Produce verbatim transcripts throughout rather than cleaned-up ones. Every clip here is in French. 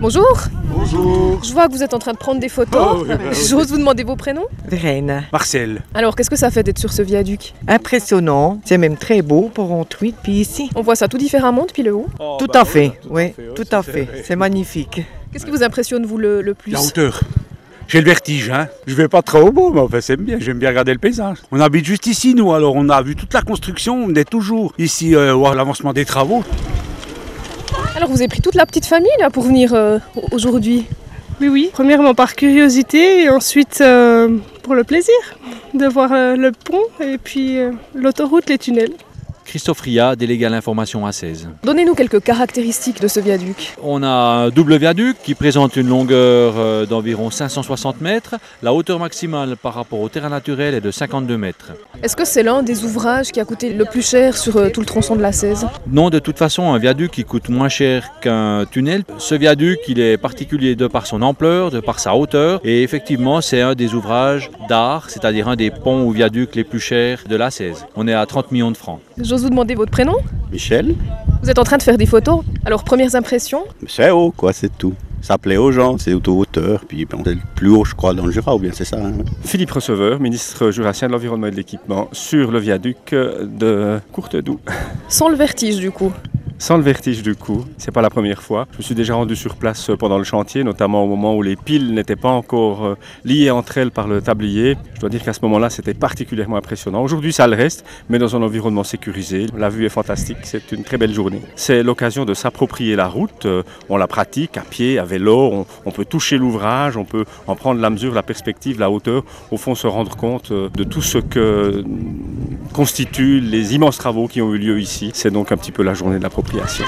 Bonjour. Bonjour. Je vois que vous êtes en train de prendre des photos. Oh, oui, bah, oui. J'ose vous demander vos prénoms. Verena. Marcel. Alors, qu'est-ce que ça fait d'être sur ce viaduc? Impressionnant, c'est même très beau pour rentrer depuis ici. On voit ça tout différemment depuis le haut. Oh, Tout bah, à fait, tout oui, à fait, tout c'est à vrai. fait, c'est magnifique. Qu'est-ce qui vous impressionne, vous, le, le plus? La hauteur. J'ai le vertige, hein. Je vais pas trop au beau, mais enfin c'est bien, j'aime bien regarder le paysage. On habite juste ici, nous, alors on a vu toute la construction, on est toujours ici euh, voir l'avancement des travaux. Alors, vous avez pris toute la petite famille là pour venir euh, aujourd'hui? Oui, oui. Premièrement par curiosité et ensuite euh, pour le plaisir de voir euh, le pont et puis euh, l'autoroute, les tunnels. Christophe Ria, délégué à l'information A seize. Donnez-nous quelques caractéristiques de ce viaduc. On a un double viaduc qui présente une longueur euh, d'environ cinq cent soixante mètres. La hauteur maximale par rapport au terrain naturel est de cinquante-deux mètres. Est-ce que c'est l'un des ouvrages qui a coûté le plus cher sur euh, tout le tronçon de l'A seize? Non, de toute façon, un viaduc qui coûte moins cher qu'un tunnel. Ce viaduc, il est particulier de par son ampleur, de par sa hauteur. Et effectivement, c'est un des ouvrages d'art, c'est-à-dire un des ponts ou viaducs les plus chers de l'A seize. On est à trente millions de francs. J'ose vous demander votre prénom? Michel, Vous êtes en train de faire des photos. Alors, premières impressions? c'est haut quoi, c'est tout. Ça plaît aux gens, c'est auto-hauteur, puis bon, c'est le plus haut je crois dans le Jura, ou bien c'est ça. Hein. Philippe Receveur, ministre jurassien de l'Environnement et de l'Équipement, sur le viaduc de Courtedoux. Sans le vertige, du coup. Sans le vertige du coup, c'est pas la première fois. Je me suis déjà rendu sur place pendant le chantier, notamment au moment où les piles n'étaient pas encore liées entre elles par le tablier. Je dois dire qu'à ce moment-là, c'était particulièrement impressionnant. Aujourd'hui, ça le reste, mais dans un environnement sécurisé. La vue est fantastique, c'est une très belle journée. C'est l'occasion de s'approprier la route. On la pratique à pied, à vélo, on, on peut toucher l'ouvrage, on peut en prendre la mesure, la perspective, la hauteur. Au fond, se rendre compte de tout ce que constituent les immenses travaux qui ont eu lieu ici. C'est donc un petit peu la journée de l'appropriation.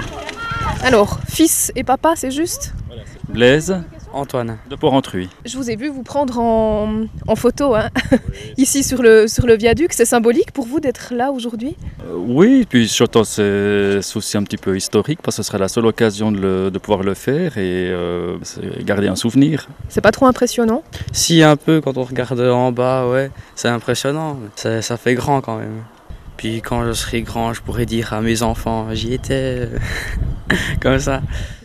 Alors, fils et papa, c'est juste? Blaise, Antoine, de Port-Entruy. Je vous ai vu vous prendre en, en photo, hein, ici sur le, sur le viaduc. C'est symbolique pour vous d'être là aujourd'hui? Euh, oui, puis surtout c'est aussi un petit peu historique parce que ce serait la seule occasion de, le, de pouvoir le faire et euh, garder un souvenir. C'est pas trop impressionnant? Si, un peu, quand on regarde en bas, ouais, c'est impressionnant. Ça, ça fait grand quand même. Puis quand je serai grand, je pourrais dire à mes enfants, j'y étais, comme ça.